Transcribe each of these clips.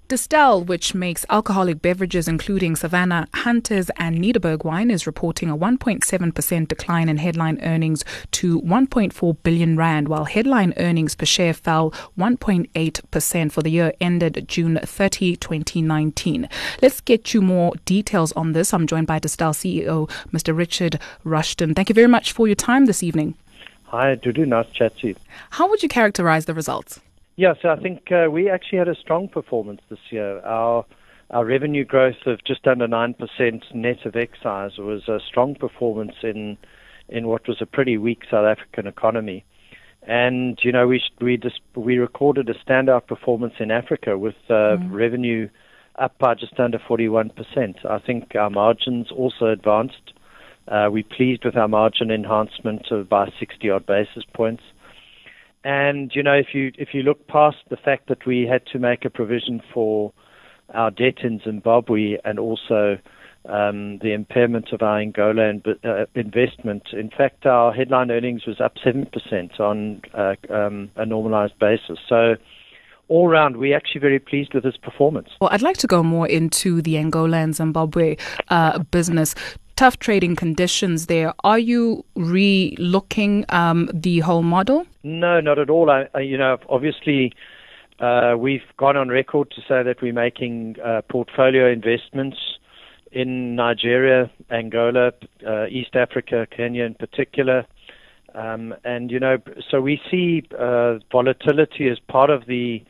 Distell, which makes alcoholic beverages including Savannah, Hunters and Nederburg wine, is reporting a 1.7% decline in headline earnings to 1.4 billion rand, while headline earnings per share fell 1.8% for the year ended June 30, 2019. Let's get you more details on this. I'm joined by Distell CEO, Mr. Richard Rushton. Thank you very much for your time this evening. Hi, Dudu. Nice to chat to you. How would you characterize the results? Yeah, so I think we actually had a strong performance this year. Our revenue growth of just under 9% net of excise was a strong performance in what was a pretty weak South African economy. And, you know, we recorded a standout performance in Africa with revenue up by just under 41%. I think our margins also advanced. We're pleased with our margin enhancement of by 60-odd basis points. And, you know, if you look past the fact that we had to make a provision for our debt in Zimbabwe and also the impairment of our Angola investment, in fact, our headline earnings was up 7% on a normalized basis. So all round, we're actually very pleased with this performance. Well, I'd like to go more into the Angola and Zimbabwe business. Tough trading conditions there. Are you re-looking the whole model? No, not at all. Obviously, we've gone on record to say that we're making portfolio investments in Nigeria, Angola, East Africa, Kenya in particular. And, you know, so we see volatility as part of the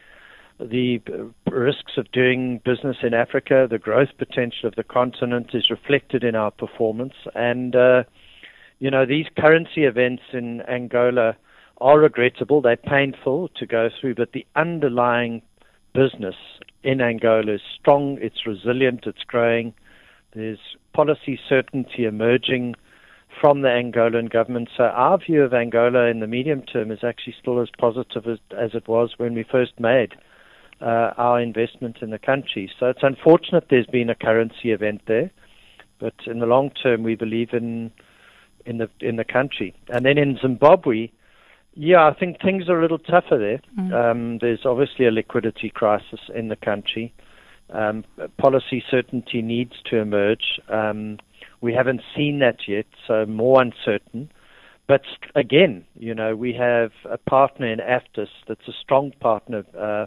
risks of doing business in Africa. The growth potential of the continent is reflected in our performance. And, you know, these currency events in Angola are regrettable. They're painful to go through, but the underlying business in Angola is strong. It's resilient. It's growing. There's policy certainty emerging from the Angolan government. So our view of Angola in the medium term is actually still as positive as it was when we first made our investment in the country. So it's unfortunate there's been a currency event there, but in the long term we believe in the country. And then in Zimbabwe, yeah, I think things are a little tougher there. There's obviously a liquidity crisis in the country. Policy certainty needs to emerge. We haven't seen that yet, so more uncertain. But again, you know, we have a partner in AFTIS that's a strong partner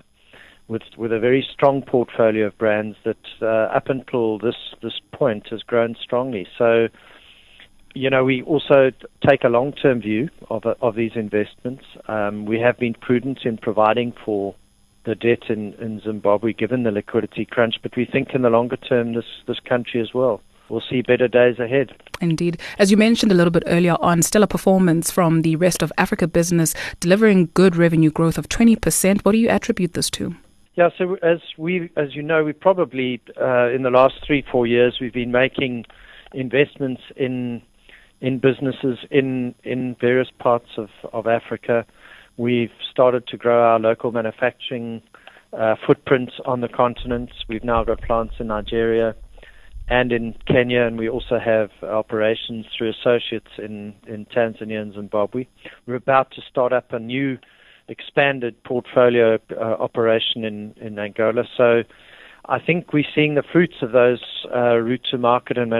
with a very strong portfolio of brands that up until this point has grown strongly. So, you know, we also take a long-term view of these investments. We have been prudent in providing for the debt in Zimbabwe given the liquidity crunch, but we think in the longer term this country as well will see better days ahead. Indeed. As you mentioned a little bit earlier on, stellar performance from the rest of Africa business, delivering good revenue growth of 20%. What do you attribute this to? Yeah, so as you know, we probably in the last 3-4 years we've been making investments in businesses in various parts of Africa. We've started to grow our local manufacturing footprint on the continent. We've now got plants in Nigeria and in Kenya, and we also have operations through associates in Tanzania and Zimbabwe. We're about to start up a new expanded portfolio operation in Angola. So I think we're seeing the fruits of those route to market and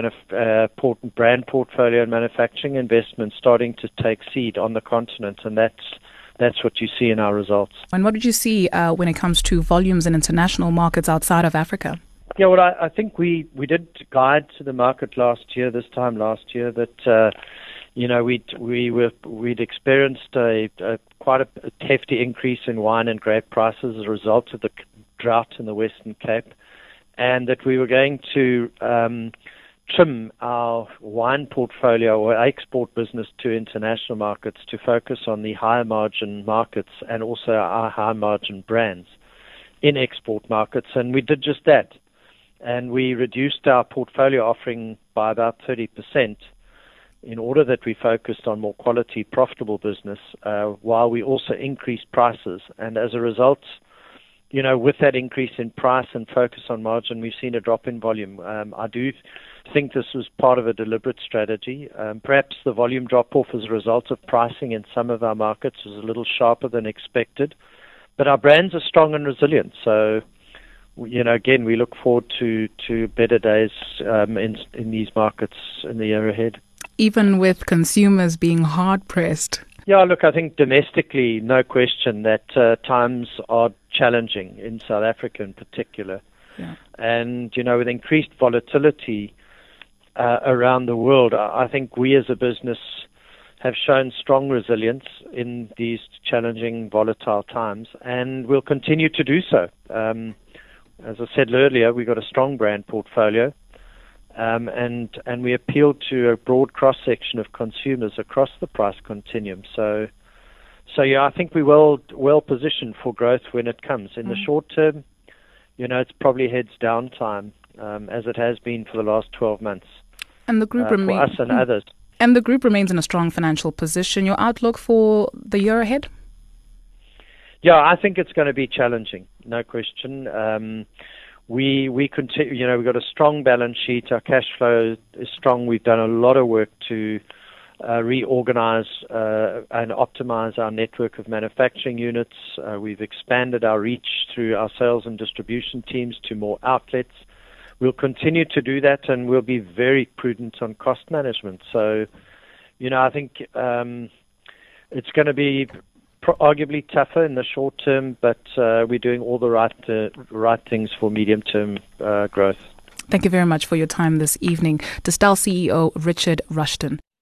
brand portfolio and manufacturing investments starting to take seed on the continent, and that's what you see in our results. And what did you see when it comes to volumes in international markets outside of Africa? Yeah, well, I think we did guide to the market this time last year, that you know, we'd experienced quite a hefty increase in wine and grape prices as a result of the drought in the Western Cape, and that we were going to trim our wine portfolio or export business to international markets to focus on the higher margin markets and also our high margin brands in export markets. And we did just that. And we reduced our portfolio offering by about 30% in order that we focused on more quality, profitable business, while we also increased prices. And as a result, you know, with that increase in price and focus on margin, we've seen a drop in volume. I do think this was part of a deliberate strategy. Perhaps the volume drop-off as a result of pricing in some of our markets was a little sharper than expected. But our brands are strong and resilient, so again, we look forward to better days in these markets in the year ahead. Even with consumers being hard-pressed? Yeah, look, I think domestically, no question that times are challenging in South Africa in particular. Yeah. And, with increased volatility around the world, I think we as a business have shown strong resilience in these challenging, volatile times, and will continue to do so. As I said earlier, we've got a strong brand portfolio, and we appeal to a broad cross-section of consumers across the price continuum. So yeah, I think we're well positioned for growth when it comes. In the short term, it's probably heads down time, as it has been for the last 12 months. And the group for us and others. And the group remains in a strong financial position. Your outlook for the year ahead? Yeah, I think it's going to be challenging, no question. We continue. We've got a strong balance sheet. Our cash flow is strong. We've done a lot of work to reorganize and optimize our network of manufacturing units. We've expanded our reach through our sales and distribution teams to more outlets. We'll continue to do that, and we'll be very prudent on cost management. So, I think it's going to be arguably tougher in the short term, but we're doing all the right things for medium-term growth. Thank you very much for your time this evening. Distell CEO Richard Rushton.